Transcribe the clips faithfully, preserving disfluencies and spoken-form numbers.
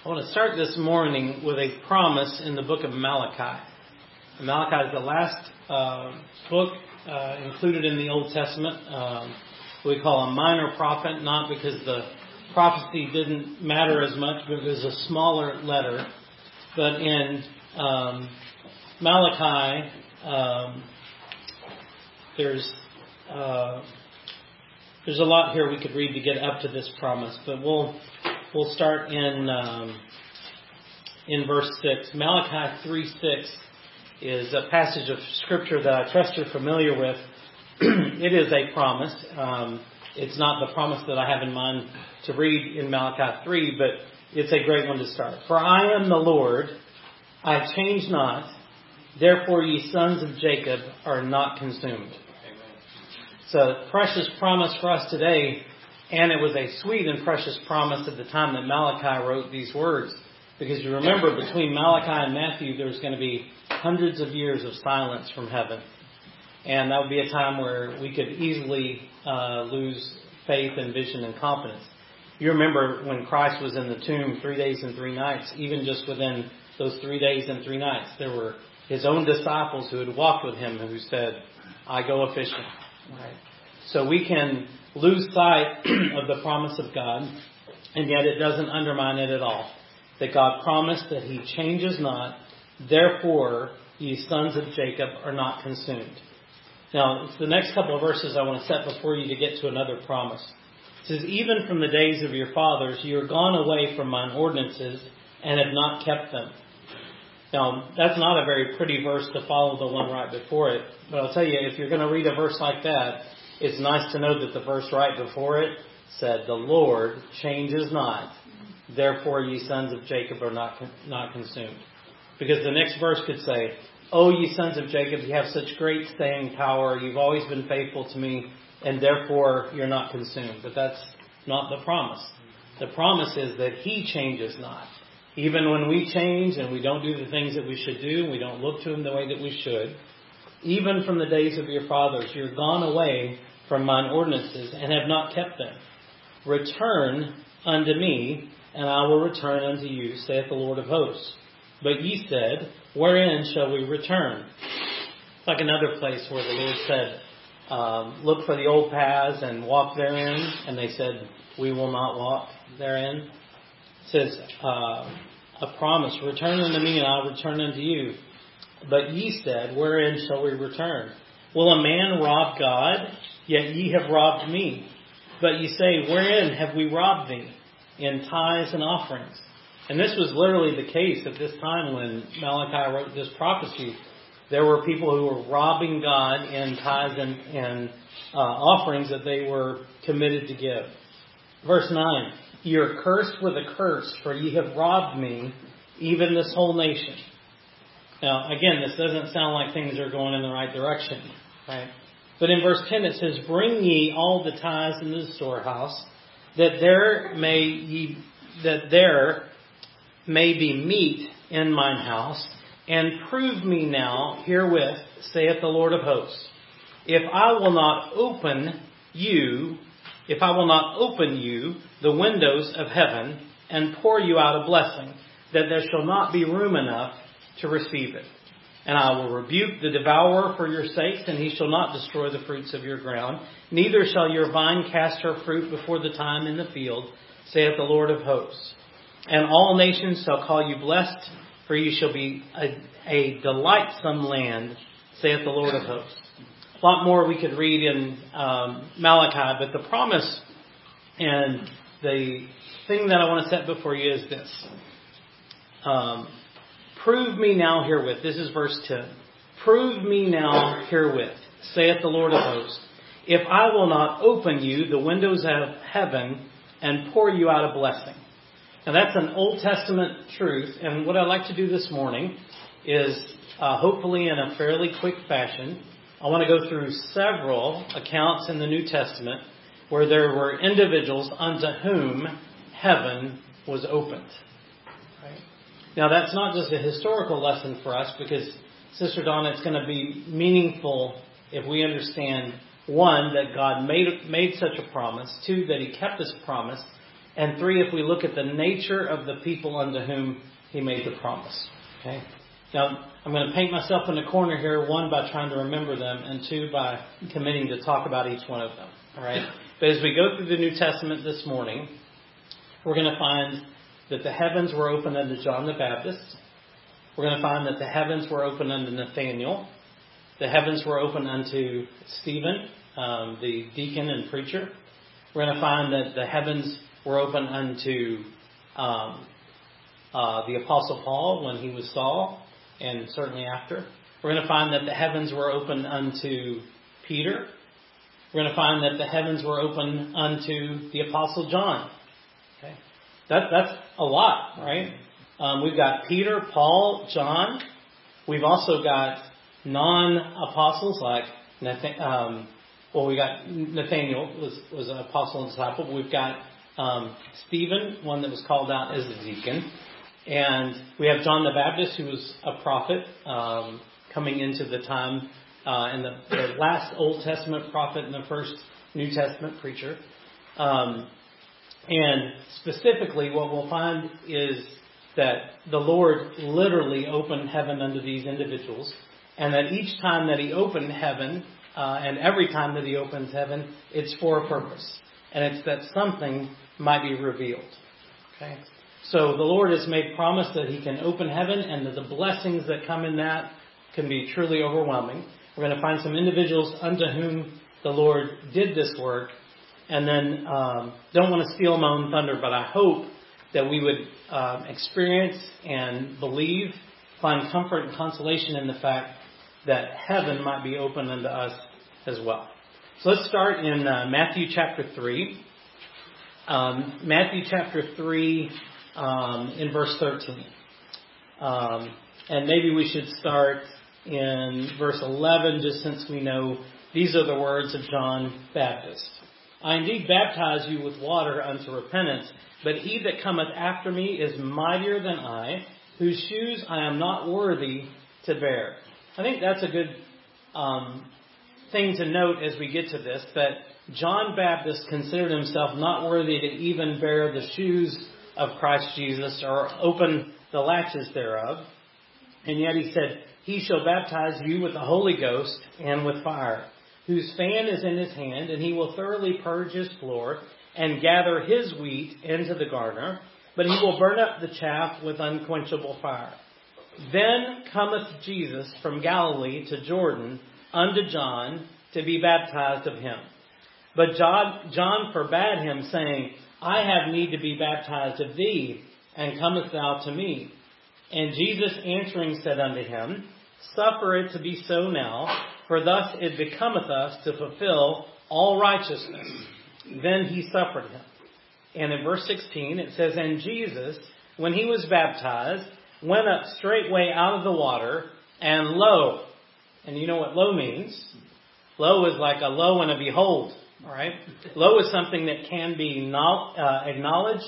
I want to start this morning with a promise in the book of Malachi. Malachi is the last uh, book uh, included in the Old Testament. Um, we call a minor prophet, not because the prophecy didn't matter as much, but it was a smaller letter. But in um, Malachi, um, there's uh, there's a lot here we could read to get up to this promise, but we'll we'll start in um, in verse six. Malachi three six is a passage of scripture that I trust you're familiar with. It is a promise. Um, it's not the promise that I have in mind to read in Malachi three, but it's a great one to start. For I am the Lord, I change not, therefore ye sons of Jacob are not consumed. It's a precious promise for us today, and it was a sweet and precious promise at the time that Malachi wrote these words. Because you remember, between Malachi and Matthew, there's going to be hundreds of years of silence from heaven. And that would be a time where we could easily uh, lose faith and vision and confidence. You remember when Christ was in the tomb three days and three nights, even just within those three days and three nights, there were his own disciples who had walked with him who said, I go a-fishing. Right. So we can lose sight of the promise of God, and yet it doesn't undermine it at all. That God promised that he changes not, therefore ye sons of Jacob are not consumed. Now, it's the next couple of verses I want to set before you to get to another promise. It says, even from the days of your fathers you are gone away from mine ordinances and have not kept them. Now, that's not a very pretty verse to follow the one right before it. But I'll tell you, if you're going to read a verse like that, it's nice to know that the verse right before it said, the Lord changes not, therefore ye sons of Jacob are not not consumed. Because the next verse could say, O ye sons of Jacob, you have such great staying power, you've always been faithful to me, and therefore you're not consumed. But that's not the promise. The promise is that he changes not. Even when we change and we don't do the things that we should do, and we don't look to him the way that we should, even from the days of your fathers, you're gone away from mine ordinances and have not kept them. Return unto me, and I will return unto you, saith the Lord of hosts. But ye said, wherein shall we return? It's like another place where the Lord said, um, look for the old paths and walk therein. And they said, we will not walk therein. It says, uh, a promise, return unto me and I'll return unto you. But ye said, wherein shall we return? Will a man rob God? Yet ye have robbed me. But ye say, wherein have we robbed thee? In tithes and offerings. And this was literally the case at this time when Malachi wrote this prophecy. There were people who were robbing God in tithes and, and uh, offerings that they were committed to give. Verse nine. Ye are cursed with a curse, for ye have robbed me, even this whole nation. Now, again, this doesn't sound like things are going in the right direction, right? But in verse ten it says, bring ye all the tithes into the storehouse, that there may ye, that there may be meat in mine house, and prove me now herewith, saith the Lord of hosts, if I will not open you, if I will not open you the windows of heaven, and pour you out a blessing, that there shall not be room enough to receive it. And I will rebuke the devourer for your sakes, and he shall not destroy the fruits of your ground. Neither shall your vine cast her fruit before the time in the field, saith the Lord of hosts. And all nations shall call you blessed, for you shall be a, a delightsome land, saith the Lord of hosts. A lot more we could read in um, Malachi, but the promise and the thing that I want to set before you is this. Um, Prove me now herewith. This is verse ten. Prove me now herewith, saith the Lord of hosts, if I will not open you the windows of heaven and pour you out a blessing. Now that's an Old Testament truth. And what I'd like to do this morning is, uh, hopefully in a fairly quick fashion, I want to go through several accounts in the New Testament where there were individuals unto whom heaven was opened. Right? Now, that's not just a historical lesson for us, because, Sister Donna, it's going to be meaningful if we understand, one, that God made made such a promise, two, that he kept his promise, And three, if we look at the nature of the people unto whom he made the promise. Okay. Now, I'm going to paint myself in a corner here, one, by trying to remember them, and two, by committing to talk about each one of them. All right. But as we go through the New Testament this morning, we're going to find that the heavens were opened unto John the Baptist. We're going to find that the heavens were opened unto Nathaniel. The heavens were opened unto Stephen, um, the deacon and preacher. We're going to find that the heavens were opened unto um, uh, the Apostle Paul when he was Saul, and certainly after. We're going to find that the heavens were opened unto Peter. We're going to find that the heavens were opened unto the Apostle John. Okay, that, that's a lot, right? Um, we've got Peter, Paul, John. We've also got non-apostles like Nathan, um, well, we got Nathaniel was was an apostle and disciple. We've got um, Stephen, one that was called out as a deacon, and we have John the Baptist, who was a prophet um, coming into the time, uh, and the, the last Old Testament prophet and the first New Testament preacher. Um, and specifically, what we'll find is that the Lord literally opened heaven unto these individuals, and that each time that he opened heaven, uh, and every time that he opens heaven, it's for a purpose. And it's that something might be revealed. Okay? So the Lord has made promise that he can open heaven, and that the blessings that come in that can be truly overwhelming. We're going to find some individuals unto whom the Lord did this work. And then, um, don't want to steal my own thunder, but I hope that we would uh, experience and believe, find comfort and consolation in the fact that heaven might be open unto us as well. So let's start in uh, Matthew chapter three. Um, Matthew chapter three um, in verse thirteen. Um, and maybe we should start in verse eleven, just since we know these are the words of John Baptist. I indeed baptize you with water unto repentance, but he that cometh after me is mightier than I, whose shoes I am not worthy to bear. I think that's a good um, thing to note as we get to this, that John Baptist considered himself not worthy to even bear the shoes of Christ Jesus or open the latches thereof. And yet he said, he shall baptize you with the Holy Ghost and with fire, whose fan is in his hand, and he will thoroughly purge his floor and gather his wheat into the garner, but he will burn up the chaff with unquenchable fire. Then cometh Jesus from Galilee to Jordan unto John to be baptized of him. But John, John forbade him, saying, I have need to be baptized of thee, and comest thou to me? And Jesus answering said unto him, Suffer it to be so now, for thus it becometh us to fulfill all righteousness. Then he suffered him. And in verse sixteen it says, And Jesus, when he was baptized, went up straightway out of the water, and lo, and you know what lo means? Lo is like a lo and a behold. All right? Lo is something that can be not, uh, acknowledged,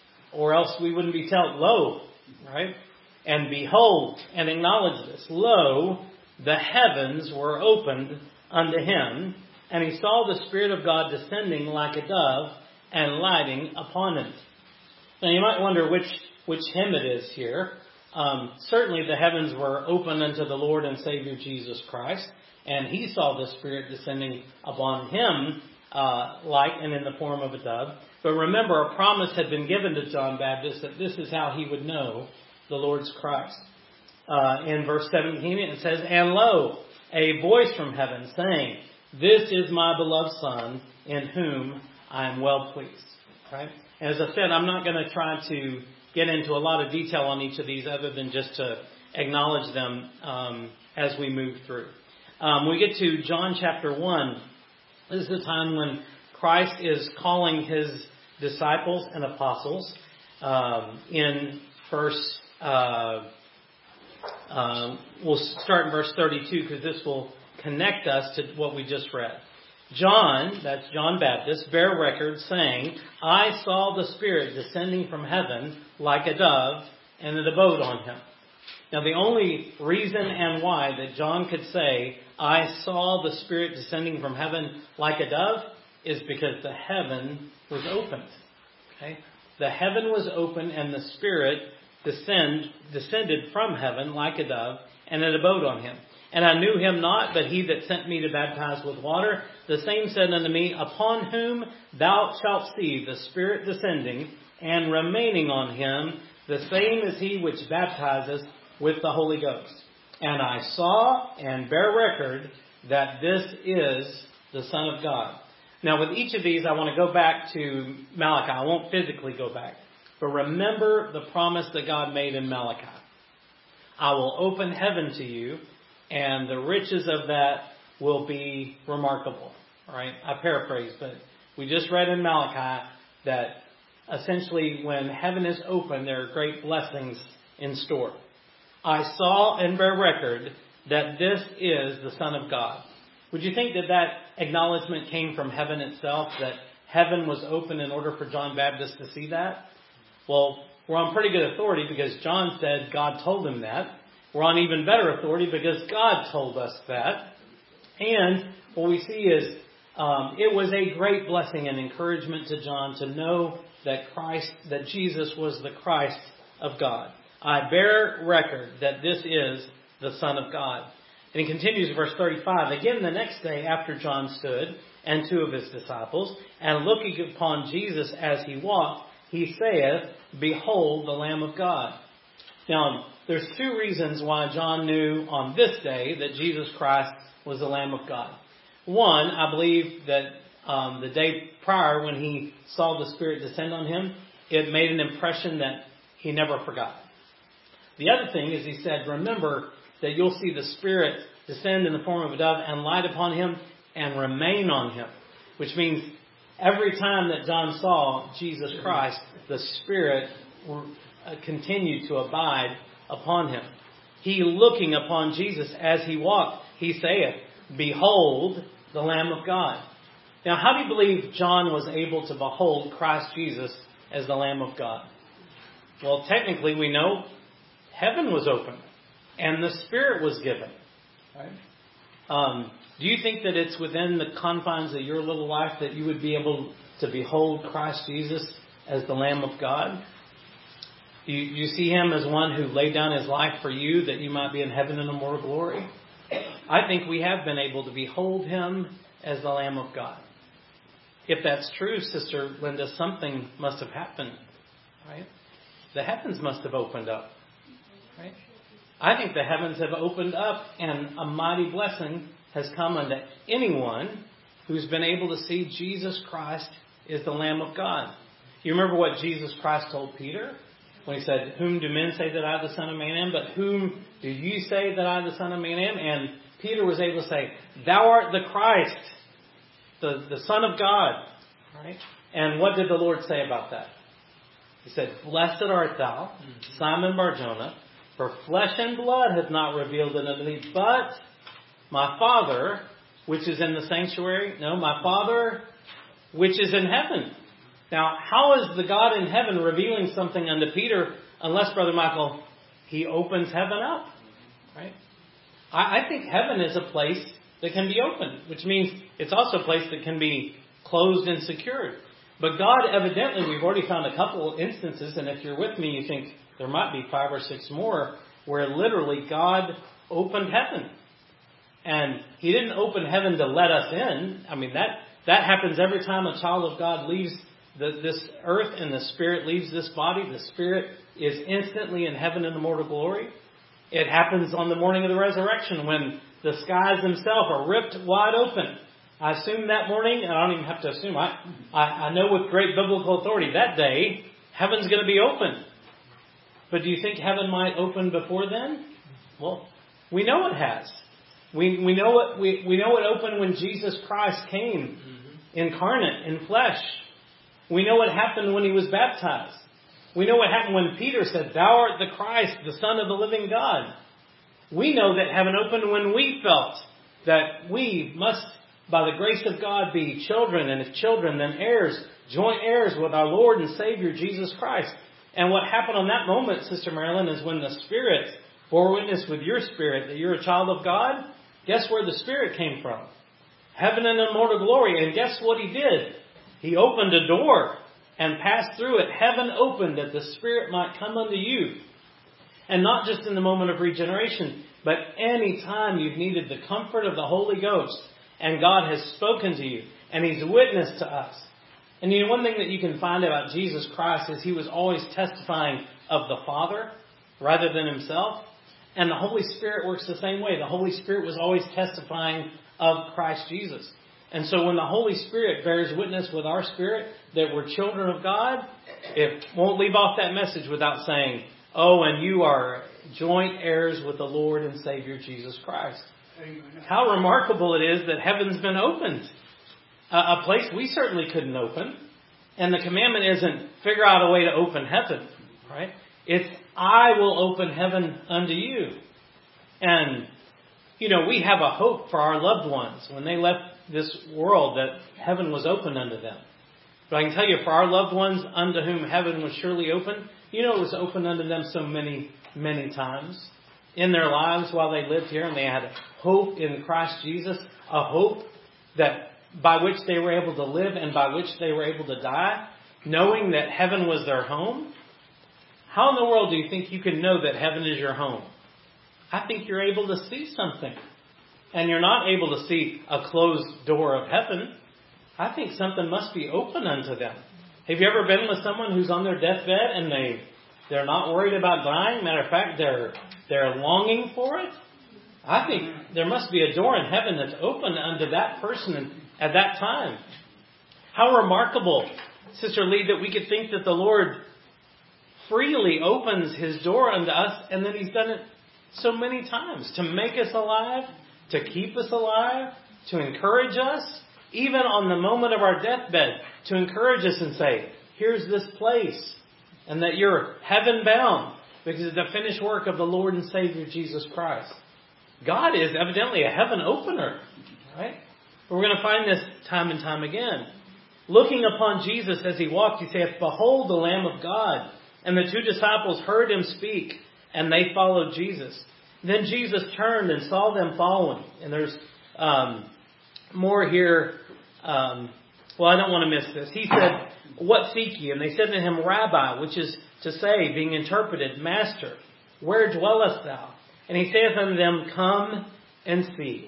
or else we wouldn't be told lo. Right? And behold, and acknowledge this. Lo, the heavens were opened unto him, and he saw the Spirit of God descending like a dove and lighting upon him. Now you might wonder which which hymn it is here. Um, certainly the heavens were open unto the Lord and Savior Jesus Christ, and he saw the Spirit descending upon him uh, like and in the form of a dove. But remember, a promise had been given to John Baptist that this is how he would know the Lord's Christ. Uh, in verse seventeen it says, And lo, a voice from heaven saying, This is my beloved Son, in whom I am well pleased. Right? And as I said, I'm not going to try to get into a lot of detail on each of these other than just to acknowledge them um, as we move through. Um, we get to John chapter one. This is the time when Christ is calling his disciples and apostles. Um, in verse, uh, uh, we'll start in verse thirty-two because this will connect us to what we just read. John, that's John Baptist, bare record saying, I saw the Spirit descending from heaven like a dove, and it abode on him. Now the only reason and why that John could say, I saw the Spirit descending from heaven like a dove, is because the heaven was opened. Okay? the heaven was open and the Spirit descend, descended from heaven like a dove, and it abode on him. And I knew him not, but he that sent me to baptize with water, the same said unto me, Upon whom thou shalt see the Spirit descending and remaining on him, the same is he which baptizes with the Holy Ghost. And I saw and bear record that this is the Son of God. Now with each of these, I want to go back to Malachi. I won't physically go back. But remember the promise that God made in Malachi. I will open heaven to you, and the riches of that will be remarkable. All right? I paraphrase, but we just read in Malachi that essentially when heaven is open, there are great blessings in store. I saw and bear record that this is the Son of God. Would you think that that acknowledgement came from heaven itself, that heaven was open in order for John Baptist to see that? Well, we're on pretty good authority because John said God told him that. We're on even better authority because God told us that. And what we see is um, it was a great blessing and encouragement to John to know that Christ, that Jesus was the Christ of God. I bear record that this is the Son of God. And he continues, verse thirty-five. Again, the next day after John stood, and two of his disciples, and looking upon Jesus as he walked, he saith, Behold the Lamb of God. Now, there's two reasons why John knew on this day that Jesus Christ was the Lamb of God. One, I believe that um, the day prior when he saw the Spirit descend on him, it made an impression that he never forgot. The other thing is he said, remember that you'll see the Spirit descend in the form of a dove and light upon him and remain on him. Which means every time that John saw Jesus Christ, the Spirit continued to abide upon him. He looking upon Jesus as he walked, he saith, Behold the Lamb of God. Now, how do you believe John was able to behold Christ Jesus as the Lamb of God? Well, technically we know heaven was open and the Spirit was given. Right? Um, do you think that it's within the confines of your little life that you would be able to behold Christ Jesus as the Lamb of God? Do you, you see him as one who laid down his life for you that you might be in heaven in immortal glory? I think we have been able to behold him as the Lamb of God. If that's true, Sister Linda, something must have happened, right? The heavens must have opened up, right? I think the heavens have opened up and a mighty blessing has come unto anyone who's been able to see Jesus Christ is the Lamb of God. You remember what Jesus Christ told Peter when he said, Whom do men say that I the Son of Man am? But whom do you say that I the Son of Man am? And Peter was able to say, Thou art the Christ, the, the Son of God. Right? And what did the Lord say about that? He said, Blessed art thou, Simon Bar-Jonah, for flesh and blood hath not revealed it unto thee, but my Father, which is in the sanctuary, no, my Father, which is in heaven. Now, how is the God in heaven revealing something unto Peter unless, Brother Michael, he opens heaven up? Right? I, I think heaven is a place that can be opened, which means it's also a place that can be closed and secured. But God, evidently, we've already found a couple instances, and if you're with me, you think there might be five or six more, where literally God opened heaven. And he didn't open heaven to let us in. I mean, that, that happens every time a child of God leaves the, this earth and the Spirit leaves this body. The Spirit is instantly in heaven in immortal glory. It happens on the morning of the resurrection when the skies themselves are ripped wide open. I assume that morning, and I don't even have to assume, I, I, I know with great biblical authority, that day, heaven's going to be open. But do you think heaven might open before then? Well, we know it has. We we know it we, we know it opened when Jesus Christ came mm-hmm. incarnate in flesh. We know what happened when he was baptized. We know what happened when Peter said, Thou art the Christ, the Son of the living God. We know that heaven opened when we felt that we must, by the grace of God, be children, and if children, then heirs, joint heirs with our Lord and Savior Jesus Christ. And what happened on that moment, Sister Marilyn, is when the Spirit bore witness with your spirit that you're a child of God. Guess where the Spirit came from? Heaven and immortal glory. And guess what he did? He opened a door. and passed through it, heaven opened that the Spirit might come unto you. And not just in the moment of regeneration, but any time you've needed the comfort of the Holy Ghost, and God has spoken to you, and He's witnessed to us. And you know, one thing that you can find about Jesus Christ is He was always testifying of the Father rather than Himself. And the Holy Spirit works the same way. The Holy Spirit was always testifying of Christ Jesus. And so when the Holy Spirit bears witness with our spirit that we're children of God, it won't leave off that message without saying, oh, and you are joint heirs with the Lord and Savior Jesus Christ. Amen. How remarkable it is that heaven's been opened. Uh, a place we certainly couldn't open. And the commandment isn't figure out a way to open heaven, right? It's I will open heaven unto you. And, you know, we have a hope for our loved ones when they left this world that heaven was open unto them. But I can tell you, for our loved ones unto whom heaven was surely open, you know, it was open unto them so many, many times in their lives while they lived here, and they had hope in Christ Jesus, a hope that by which they were able to live and by which they were able to die, knowing that heaven was their home. How in the world do you think you can know that heaven is your home? I think you're able to see something. And you're not able to see a closed door of heaven. I think something must be open unto them. Have you ever been with someone who's on their deathbed and they, they're not worried about dying? Matter of fact, they're, they're longing for it. I think there must be a door in heaven that's open unto that person at that time. How remarkable, Sister Lee, that we could think that the Lord freely opens His door unto us, and then He's done it so many times to make us alive, to keep us alive, to encourage us, even on the moment of our deathbed, to encourage us and say, here's this place, and that you're heaven bound because of the finished work of the Lord and Savior Jesus Christ. God is evidently a heaven opener, right? We're going to find this time and time again. Looking upon Jesus as He walked, He saith, behold the Lamb of God. And the two disciples heard Him speak, and they followed Jesus. Then Jesus turned and saw them following. And there's um, more here. Um, well, I don't want to miss this. He said, what seek ye? And they said to Him, Rabbi, which is to say, being interpreted, Master, where dwellest thou? And He saith unto them, come and see.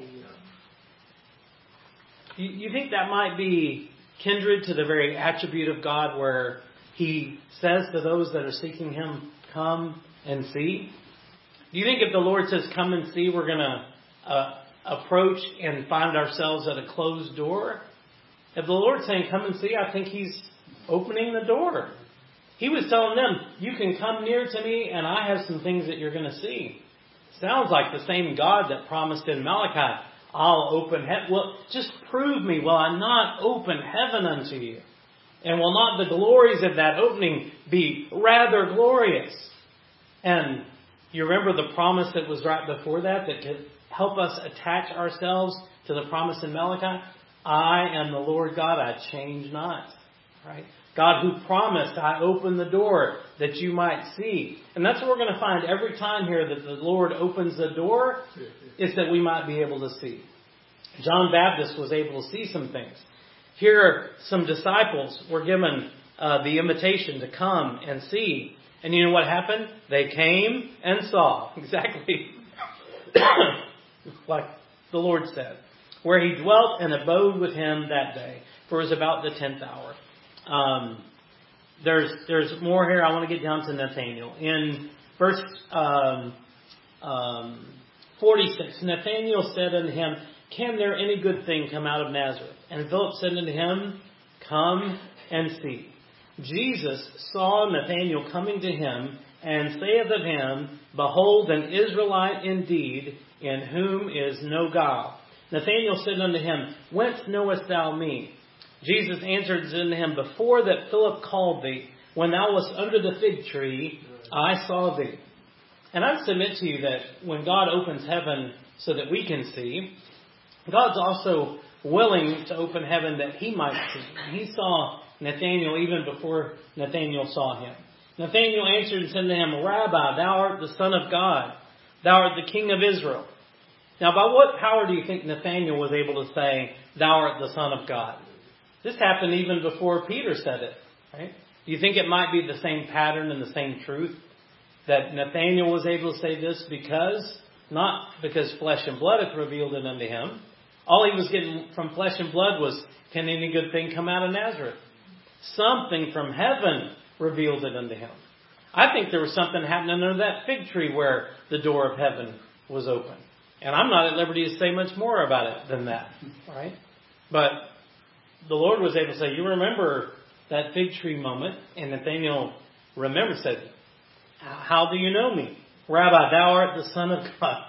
You, you think that might be kindred to the very attribute of God where He says to those that are seeking Him, come and see? Do you think if the Lord says, come and see, we're going to uh, approach and find ourselves at a closed door? If the Lord's saying, come and see, I think He's opening the door. He was telling them, you can come near to me and I have some things that you're going to see. Sounds like the same God that promised in Malachi, I'll open heaven. Well, just prove me, will I not open heaven unto you? And will not the glories of that opening be rather glorious? And you remember the promise that was right before that, that could help us attach ourselves to the promise in Malachi? I am the Lord God, I change not. Right? God who promised, I open the door that you might see. And that's what we're going to find every time here that the Lord opens the door, is that we might be able to see. John Baptist was able to see some things. Here, some disciples were given uh, the invitation to come and see. And you know what happened? They came and saw. Exactly like the Lord said. Where He dwelt and abode with him that day. For it was about the tenth hour. Um, there's there's more here. I want to get down to Nathanael. In verse um, um, forty-six, Nathanael said unto him, can there any good thing come out of Nazareth? And Philip said unto him, come and see. Jesus saw Nathanael coming to him, and saith of him, behold, an Israelite indeed, in whom is no guile. Nathanael said unto him, whence knowest thou me? Jesus answered unto him, before that Philip called thee, when thou wast under the fig tree, I saw thee. And I submit to you that when God opens heaven so that we can see, God's also willing to open heaven that He might see. He saw Nathanael even before Nathanael saw him. Nathanael answered and said to him, Rabbi, thou art the Son of God. Thou art the King of Israel. Now, by what power do you think Nathanael was able to say, thou art the Son of God? This happened even before Peter said it. Right? Do you think it might be the same pattern and the same truth? That Nathanael was able to say this because, not because flesh and blood had revealed it unto him. All he was getting from flesh and blood was, can any good thing come out of Nazareth? Something from heaven revealed it unto him. I think there was something happening under that fig tree where the door of heaven was open. And I'm not at liberty to say much more about it than that. Right? But the Lord was able to say, you remember that fig tree moment? And Nathanael remembered, said, how do you know me? Rabbi, thou art the Son of God.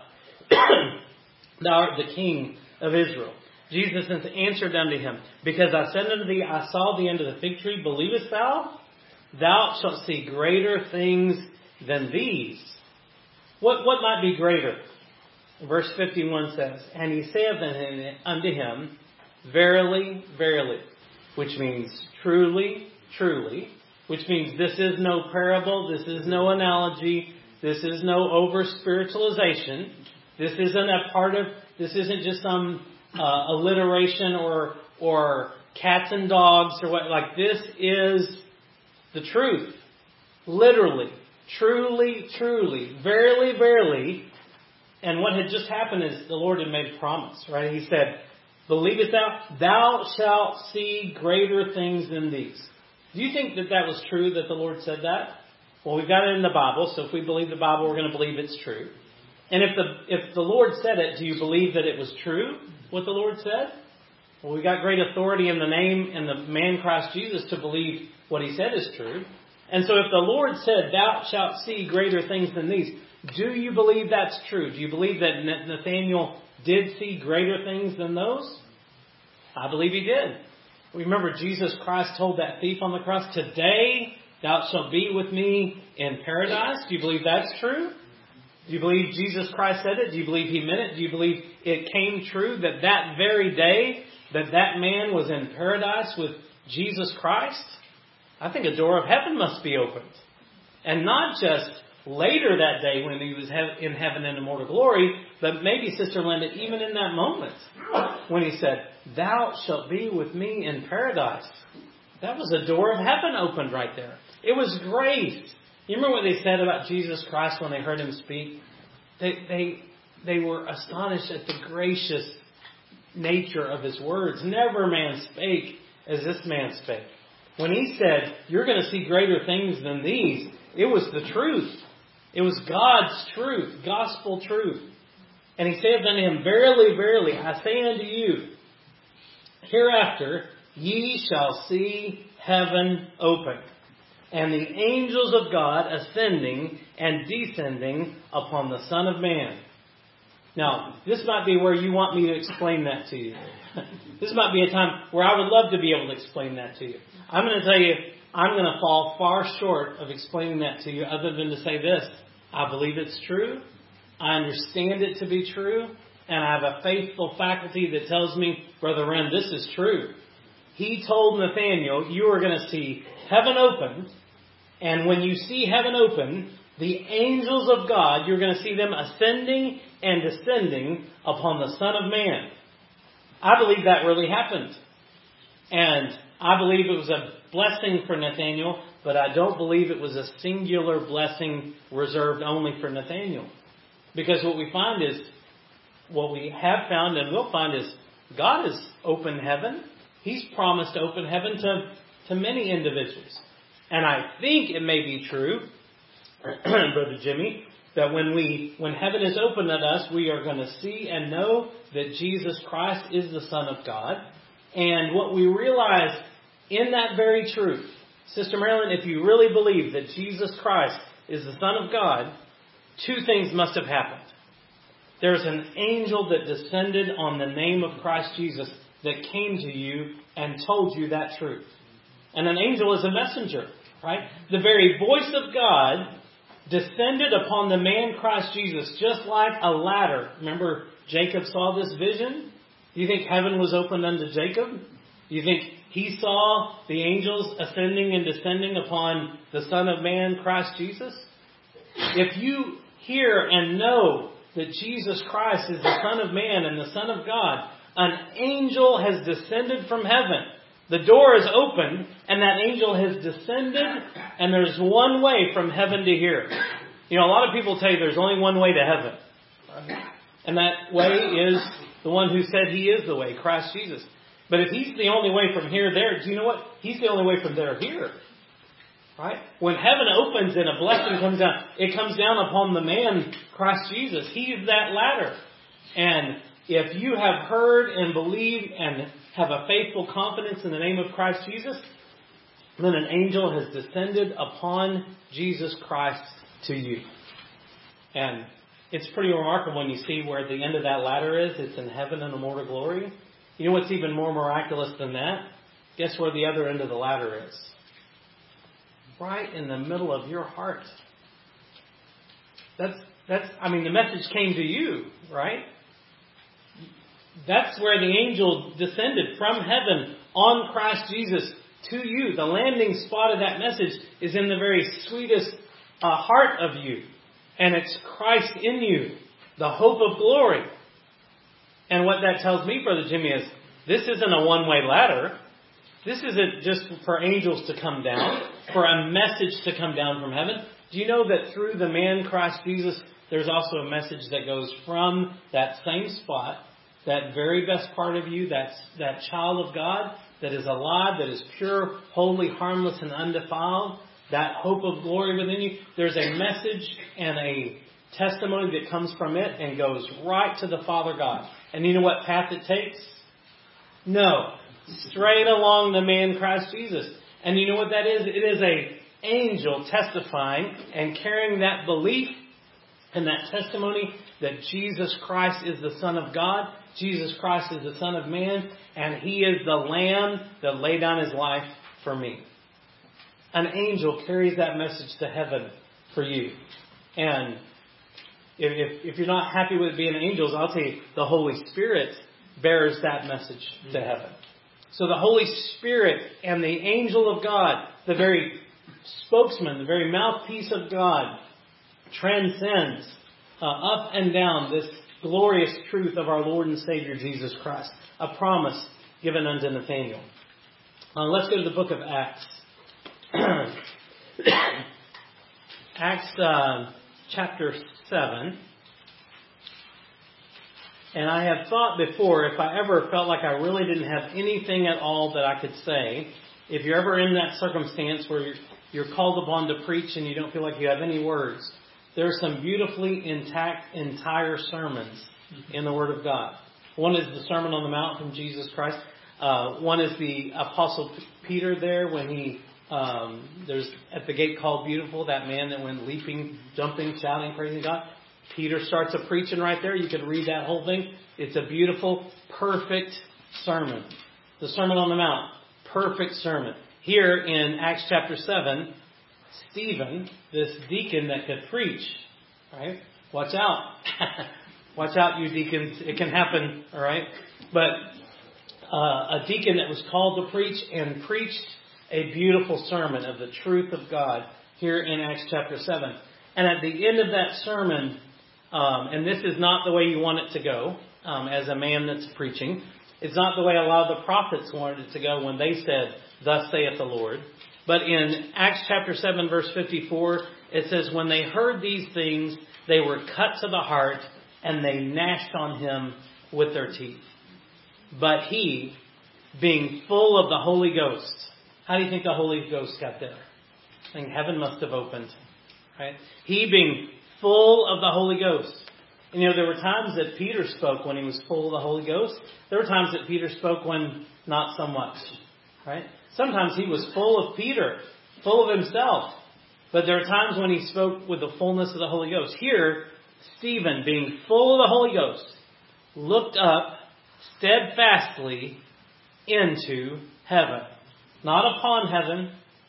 Thou art the King of Israel. Jesus answered unto him, because I said unto thee, I saw thee under the fig tree, believest thou? Thou shalt see greater things than these. What, what might be greater? Verse fifty-one says, and he saith unto him, verily, verily, which means truly, truly, which means this is no parable, this is no analogy, this is no over-spiritualization, this isn't a part of, this isn't just some uh, alliteration or or cats and dogs or what, like this is the truth. Literally, truly, truly, verily, verily. And what had just happened is the Lord had made a promise, right? He said, believest thou? Thou shalt see greater things than these. Do you think that that was true, that the Lord said that? Well, we've got it in the Bible, so if we believe the Bible, we're going to believe it's true. And if the if the Lord said it, do you believe that it was true, what the Lord said? Well, we got great authority in the name and the man Christ Jesus to believe what He said is true. And so if the Lord said, thou shalt see greater things than these, do you believe that's true? Do you believe that Nathanael did see greater things than those? I believe he did. Remember, Jesus Christ told that thief on the cross, today thou shalt be with me in paradise. Do you believe that's true? Do you believe Jesus Christ said it? Do you believe He meant it? Do you believe it came true that that very day that that man was in paradise with Jesus Christ? I think a door of heaven must be opened. And not just later that day when he was in heaven in immortal glory, but maybe, Sister Linda, even in that moment when he said, thou shalt be with me in paradise. That was a door of heaven opened right there. It was grace. You remember what they said about Jesus Christ when they heard Him speak? They, they, they were astonished at the gracious nature of His words. Never man spake as this man spake. When He said, you're going to see greater things than these, it was the truth. It was God's truth, gospel truth. And He saith unto him, verily, verily, I say unto you, hereafter ye shall see heaven open, and the angels of God ascending and descending upon the Son of Man. Now, this might be where you want me to explain that to you. This might be a time where I would love to be able to explain that to you. I'm going to tell you, I'm going to fall far short of explaining that to you other than to say this. I believe it's true. I understand it to be true. And I have a faithful faculty that tells me, Brother Wren, this is true. He told Nathanael, you are going to see heaven open. And when you see heaven open, the angels of God, you're going to see them ascending and descending upon the Son of Man. I believe that really happened. And I believe it was a blessing for Nathanael, but I don't believe it was a singular blessing reserved only for Nathanael. Because what we find is, what we have found and will find is, God has opened heaven. He's promised to open heaven to, to many individuals. And I think it may be true, Brother Jimmy, that when we when heaven is opened at us, we are going to see and know that Jesus Christ is the Son of God. And what we realize in that very truth, Sister Marilyn, if you really believe that Jesus Christ is the Son of God, two things must have happened. There's an angel that descended on the name of Christ Jesus that came to you and told you that truth. And an angel is a messenger, right? The very voice of God descended upon the man Christ Jesus, just like a ladder. Remember, Jacob saw this vision? Do you think heaven was opened unto Jacob? Do you think he saw the angels ascending and descending upon the Son of Man, Christ Jesus? If you hear and know that Jesus Christ is the Son of Man and the Son of God, an angel has descended from heaven The door is open, and that angel has descended, and there's one way from heaven to here. You know, a lot of people tell you there's only one way to heaven. And that way is the one who said He is the way, Christ Jesus. But if He's the only way from here to there, do you know what? He's the only way from there to here. Right? When heaven opens and a blessing comes down, it comes down upon the man, Christ Jesus. He's that ladder. And if you have heard and believed and have a faithful confidence in the name of Christ Jesus, then an angel has descended upon Jesus Christ to you. And it's pretty remarkable when you see where the end of that ladder is. It's in heaven in immortal glory. You know what's even more miraculous than that? Guess where the other end of the ladder is? Right in the middle of your heart. That's, that's, I mean, the message came to you, right? That's where the angel descended from heaven on Christ Jesus to you. The landing spot of that message is in the very sweetest uh, heart of you. And it's Christ in you, the hope of glory. And what that tells me, Brother Jimmy, is this isn't a one-way ladder. This isn't just for angels to come down, for a message to come down from heaven. Do you know that through the man Christ Jesus, there's also a message that goes from that same spot, that very best part of you, that's that child of God that is alive, that is pure, holy, harmless, and undefiled, that hope of glory within you. There's a message and a testimony that comes from it and goes right to the Father God. And you know what path it takes? No. Straight along the man Christ Jesus. And you know what that is? It is a angel testifying and carrying that belief and that testimony that Jesus Christ is the Son of God. Jesus Christ is the Son of Man. And He is the Lamb that laid down His life for me. An angel carries that message to heaven for you. And if, if, if you're not happy with being angels, I'll tell you, the Holy Spirit bears that message to heaven. So the Holy Spirit and the angel of God, the very spokesman, the very mouthpiece of God, transcends uh, up and down this glorious truth of our Lord and Savior Jesus Christ. A promise given unto Nathaniel. Uh, let's go to the book of Acts. Acts uh, chapter seven. And I have thought before, if I ever felt like I really didn't have anything at all that I could say, if you're ever in that circumstance where you're, you're called upon to preach and you don't feel like you have any words, there are some beautifully intact entire sermons in the Word of God. One is the Sermon on the Mount from Jesus Christ. Uh, one is the Apostle Peter there when he, um, there's at the gate called Beautiful, that man that went leaping, jumping, shouting, praising God. Peter starts a preaching right there. You could read that whole thing. It's a beautiful, perfect sermon. The Sermon on the Mount. Perfect sermon. Here in Acts chapter seven, Stephen, this deacon that could preach, right? Watch out. Watch out, you deacons. It can happen, all right? But uh, a deacon that was called to preach and preached a beautiful sermon of the truth of God here in Acts chapter seven. And at the end of that sermon, Um, and this is not the way you want it to go um, as a man that's preaching. It's not the way a lot of the prophets wanted it to go when they said, "Thus saith the Lord." But in Acts chapter seven, verse fifty-four, it says, "When they heard these things, they were cut to the heart, and they gnashed on him with their teeth. But he, being full of the Holy Ghost," how do you think the Holy Ghost got there? I think heaven must have opened. Right? He being full of the Holy Ghost. And you know, there were times that Peter spoke when he was full of the Holy Ghost. There were times that Peter spoke when not so much. Right? Sometimes he was full of Peter, full of himself. But there are times when he spoke with the fullness of the Holy Ghost. Here, Stephen, being full of the Holy Ghost, looked up steadfastly into heaven. Not upon heaven,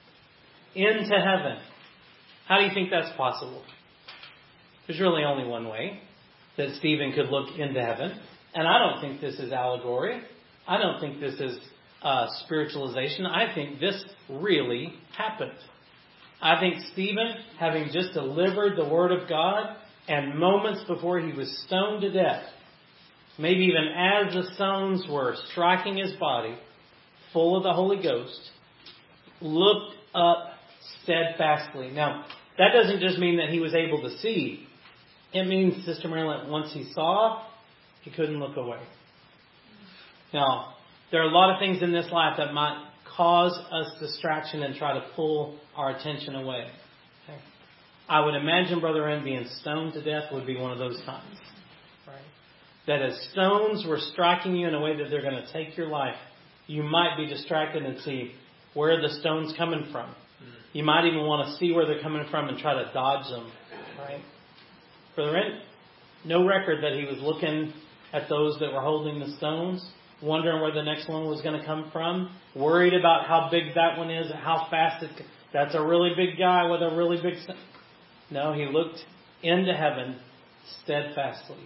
into heaven. How do you think that's possible? There's really only one way that Stephen could look into heaven. And I don't think this is allegory. I don't think this is uh, spiritualization. I think this really happened. I think Stephen, having just delivered the Word of God, and moments before he was stoned to death, maybe even as the stones were striking his body, full of the Holy Ghost, looked up steadfastly. Now, that doesn't just mean that he was able to see. It means, Sister Marilyn, once he saw, he couldn't look away. Now, there are a lot of things in this life that might cause us distraction and try to pull our attention away. Okay? I would imagine Brother N being stoned to death would be one of those times. Right? That as stones were striking you in a way that they're going to take your life, you might be distracted and see where the stone's coming from. You might even want to see where they're coming from and try to dodge them. Right? Brother N, no record that he was looking at those that were holding the stones, wondering where the next one was going to come from, worried about how big that one is and how fast it. That's a really big guy with a really big. No, he looked into heaven steadfastly.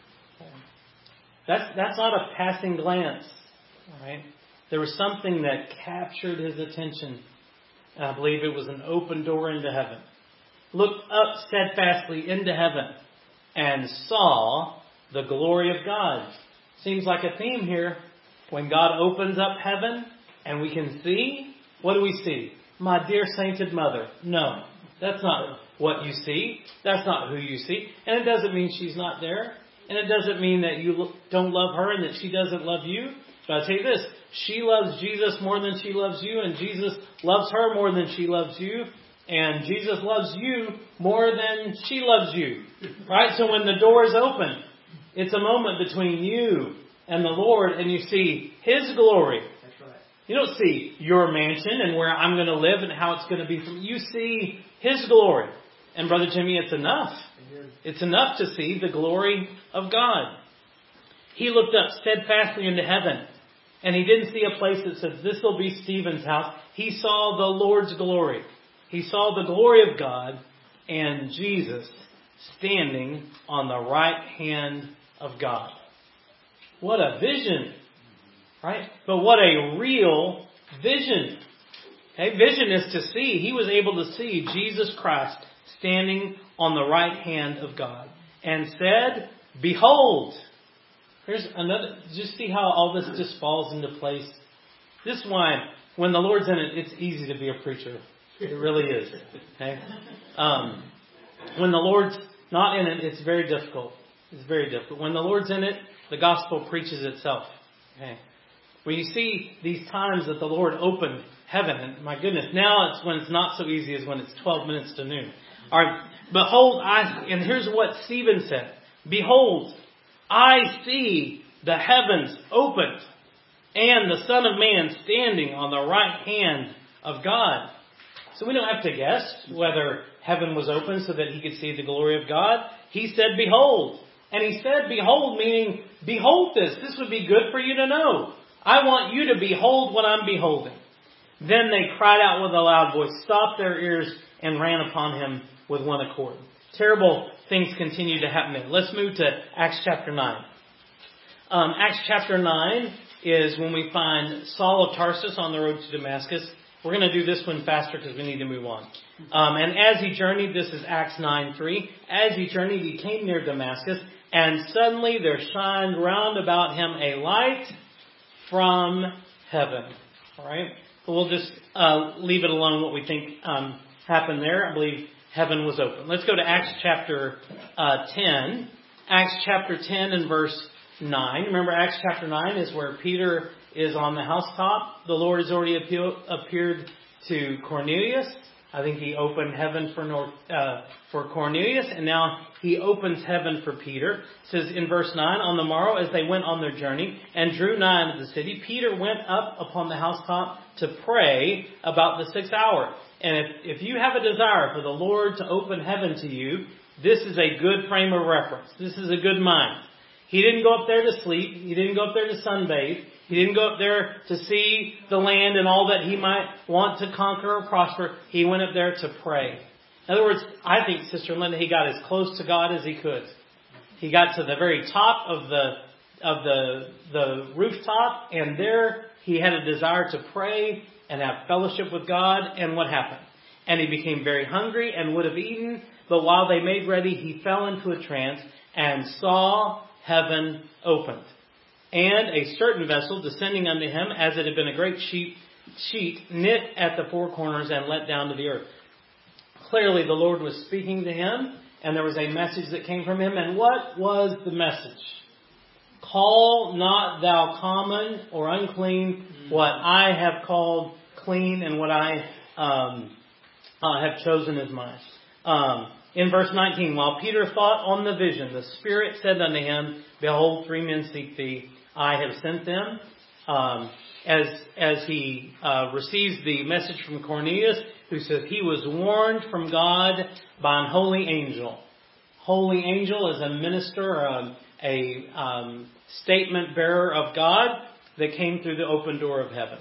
That's that's not a passing glance, all right? There was something that captured his attention. And I believe it was an open door into heaven. Looked up steadfastly into heaven and saw the glory of God. Seems like a theme here. When God opens up heaven and we can see, what do we see? My dear sainted mother. No, that's not what you see. That's not who you see. And it doesn't mean she's not there. And it doesn't mean that you don't love her and that she doesn't love you. But I'll tell you this. She loves Jesus more than she loves you. And Jesus loves her more than she loves you. And Jesus loves you more than she loves you. Right? So when the door is open, it's a moment between you and the Lord, and you see His glory. That's right. You don't see your mansion and where I'm going to live and how it's going to be from. You see His glory. And Brother Jimmy, it's enough. Amen. It's enough to see the glory of God. He looked up steadfastly into heaven, and he didn't see a place that says, this will be Stephen's house. He saw the Lord's glory. He saw the glory of God and Jesus standing on the right hand of God. What a vision, right? But what a real vision. Okay, vision is to see. He was able to see Jesus Christ standing on the right hand of God and said, behold. Here's another, just see how all this just falls into place. This is why when the Lord's in it, it's easy to be a preacher. It really is. Okay? Um, when the Lord's not in it, it's very difficult. It's very difficult. When the Lord's in it, the gospel preaches itself. Okay? When you see these times that the Lord opened heaven, and my goodness, now it's when it's not so easy as when it's twelve minutes to noon. All right, behold, I, and here's what Stephen said. Behold, I see the heavens opened and the Son of Man standing on the right hand of God. So we don't have to guess whether heaven was open so that he could see the glory of God. He said, behold. And he said, behold, meaning, behold this. This would be good for you to know. I want you to behold what I'm beholding. Then they cried out with a loud voice, stopped their ears, and ran upon him with one accord. Terrible things continue to happen there. Let's move to Acts chapter nine. Um, Acts chapter nine is when we find Saul of Tarsus on the road to Damascus. We're going to do this one faster because we need to move on. Um, and as he journeyed, this is Acts nine three. As he journeyed, he came near Damascus, and suddenly there shined round about him a light from heaven. All right? So we'll just uh, leave it alone what we think um, happened there. I believe heaven was open. Let's go to Acts chapter uh, ten. Acts chapter ten and verse nine. Remember, Acts chapter nine is where Peter is on the housetop. The Lord has already appeal, appeared to Cornelius. I think he opened heaven for North, uh, for Cornelius, and now he opens heaven for Peter. It says in verse nine, on the morrow as they went on their journey and drew nigh unto the city, Peter went up upon the housetop to pray about the sixth hour. And if, if you have a desire for the Lord to open heaven to you, this is a good frame of reference. This is a good mind. He didn't go up there to sleep. He didn't go up there to sunbathe. He didn't go up there to see the land and all that he might want to conquer or prosper. He went up there to pray. In other words, I think, Sister Linda, he got as close to God as he could. He got to the very top of the of the the rooftop, and there he had a desire to pray and have fellowship with God. And what happened? And he became very hungry and would have eaten, but while they made ready, he fell into a trance and saw heaven opened. and a certain vessel descending unto him, as it had been a great sheet, sheet knit at the four corners and let down to the earth. Clearly the Lord was speaking to him, and there was a message that came from him. And what was the message? Call not thou common or unclean what I have called clean, and what I um, uh, have chosen as mine. Um, in verse nineteen, while Peter thought on the vision, the Spirit said unto him, Behold, three men seek thee. I have sent them. Um, as as he uh, receives the message from Cornelius, who says he was warned from God by an holy angel. Holy angel is a minister, um, a um, statement bearer of God that came through the open door of heaven.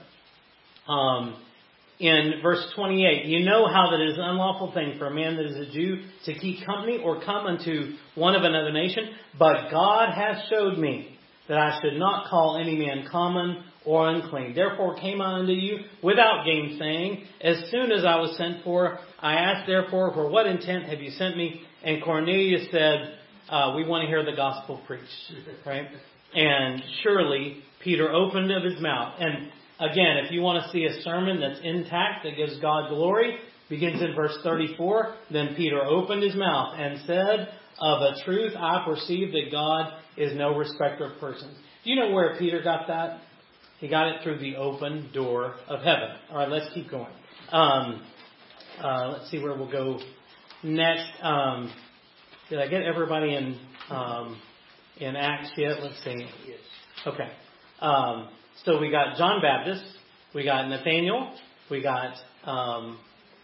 Um, in verse twenty-eight, you know how that it is an unlawful thing for a man that is a Jew to keep company or come unto one of another nation, but God hath showed me that I should not call any man common or unclean. Therefore came I unto you without gainsaying. As soon as I was sent for, I asked therefore, for what intent have you sent me? And Cornelius said, uh, we want to hear the gospel preached. Right? And surely Peter opened of his mouth. And again, if you want to see a sermon that's intact, that gives God glory, begins in verse thirty-four. Then Peter opened his mouth and said, of a truth I perceive that God is no respecter of persons. Do you know where Peter got that? He got it through the open door of heaven. All right, let's keep going. Um, uh, let's see where we'll go next. Um, did I get everybody in um, in Acts yet? Let's see. Okay. Um, so we got John Baptist. We got Nathaniel. We got um,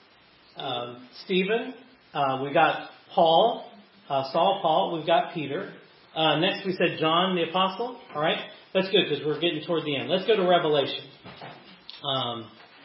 um, Stephen. Uh, we got Paul. Uh, Saul, Paul. We've got Peter. Uh, next we said John the Apostle. All right. That's good because we're getting toward the end. Let's go to Revelation. Um,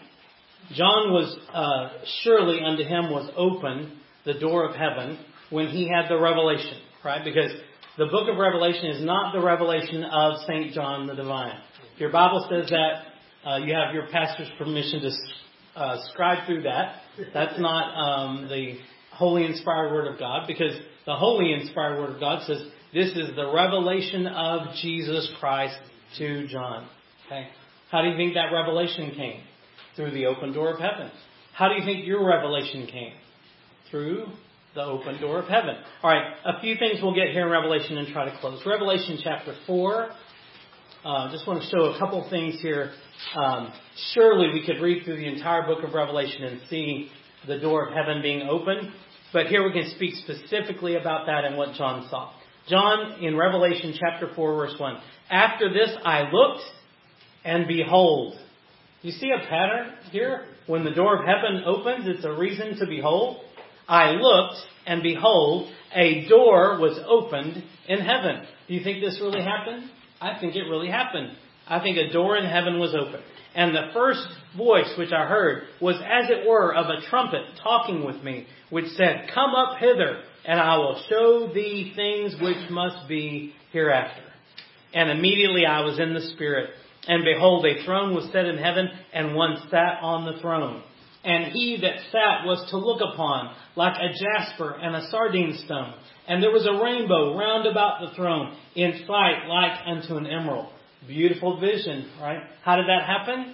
John was, uh, surely unto him was open the door of heaven when he had the revelation, right? Because the book of Revelation is not the revelation of Saint John the Divine. If your Bible says that, uh, you have your pastor's permission to uh, scribe through that. That's not um, the holy inspired word of God, because the holy inspired word of God says, this is the revelation of Jesus Christ to John. Okay. How do you think that revelation came? Through the open door of heaven. How do you think your revelation came? Through the open door of heaven. All right. A few things we'll get here in Revelation and try to close. Revelation chapter four. Uh, just want to show a couple things here. Um, surely we could read through the entire book of Revelation and see the door of heaven being open. But here we can speak specifically about that and what John saw. John, in Revelation chapter four, verse one. After this I looked, and behold. You see a pattern here? When the door of heaven opens, it's a reason to behold. I looked, and behold, a door was opened in heaven. Do you think this really happened? I think it really happened. I think a door in heaven was open. And the first voice which I heard was as it were of a trumpet talking with me, which said, Come up hither, and I will show thee things which must be hereafter. And immediately I was in the Spirit. And behold, a throne was set in heaven, and one sat on the throne. And he that sat was to look upon like a jasper and a sardine stone. And there was a rainbow round about the throne, in sight like unto an emerald. Beautiful vision, right? How did that happen?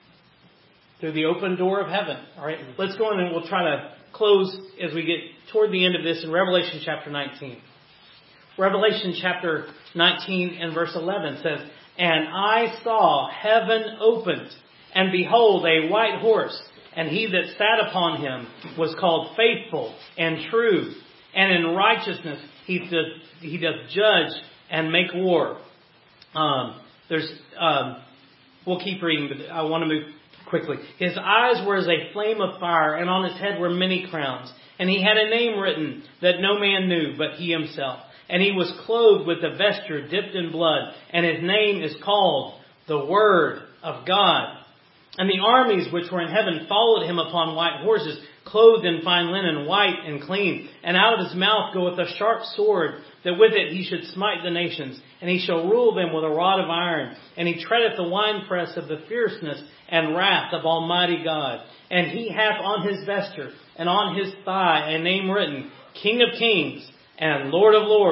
Through the open door of heaven. All right, let's go on and we'll try to close as we get toward the end of this in Revelation chapter nineteen. Revelation chapter nineteen and verse eleven says, And I saw heaven opened, and behold, a white horse, and he that sat upon him was called Faithful and True, and in righteousness he doth, he doth judge and make war. Um, there's, um, we'll keep reading, but I want to move quickly. His eyes were as a flame of fire, and on his head were many crowns. And he had a name written that no man knew but he himself. And he was clothed with a vesture dipped in blood, and his name is called the Word of God. And the armies which were in heaven followed him upon white horses, clothed in fine linen, white and clean. And out of his mouth goeth a sharp sword, that with it he should smite the nations. And he shall rule them with a rod of iron. And he treadeth the winepress of the fierceness and wrath of Almighty God. And he hath on his vesture and on his thigh a name written, King of Kings and Lord of Lords.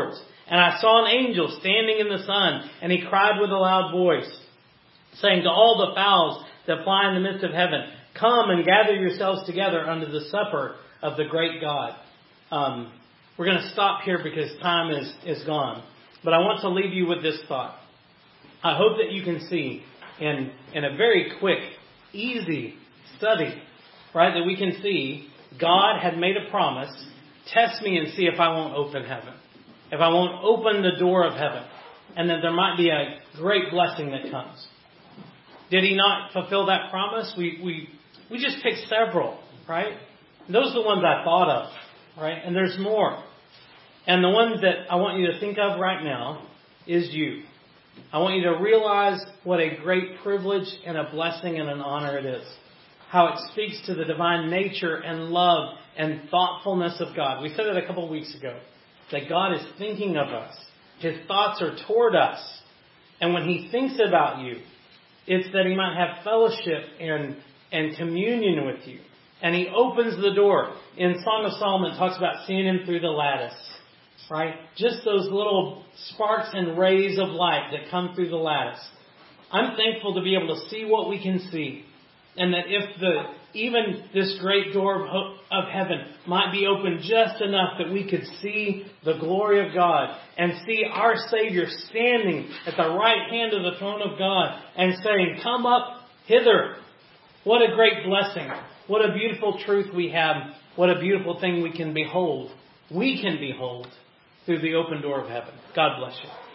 And I saw an angel standing in the sun, and he cried with a loud voice, saying to all the fowls that fly in the midst of heaven, come and gather yourselves together unto the supper of the great God. Um, we're going to stop here because time is, is gone. But I want to leave you with this thought. I hope that you can see in, in a very quick, easy study, right, that we can see God had made a promise. Test me and see if I won't open heaven. If I won't open the door of heaven. And that there might be a great blessing that comes. Did he not fulfill that promise? We we we just picked several, right? Those are the ones I thought of, right? And there's more. And the ones that I want you to think of right now is you. I want you to realize what a great privilege and a blessing and an honor it is. How it speaks to the divine nature and love and thoughtfulness of God. We said it a couple of weeks ago. That God is thinking of us. His thoughts are toward us. And when He thinks about you, it's that He might have fellowship and, and communion with you. And He opens the door. In Song of Solomon, it talks about seeing Him through the lattice. Right? Just those little sparks and rays of light that come through the lattice. I'm thankful to be able to see what we can see. And that if the even this great door of, of heaven might be open just enough that we could see the glory of God and see our Savior standing at the right hand of the throne of God and saying, come up hither. What a great blessing. What a beautiful truth we have. What a beautiful thing we can behold. We can behold through the open door of heaven. God bless you.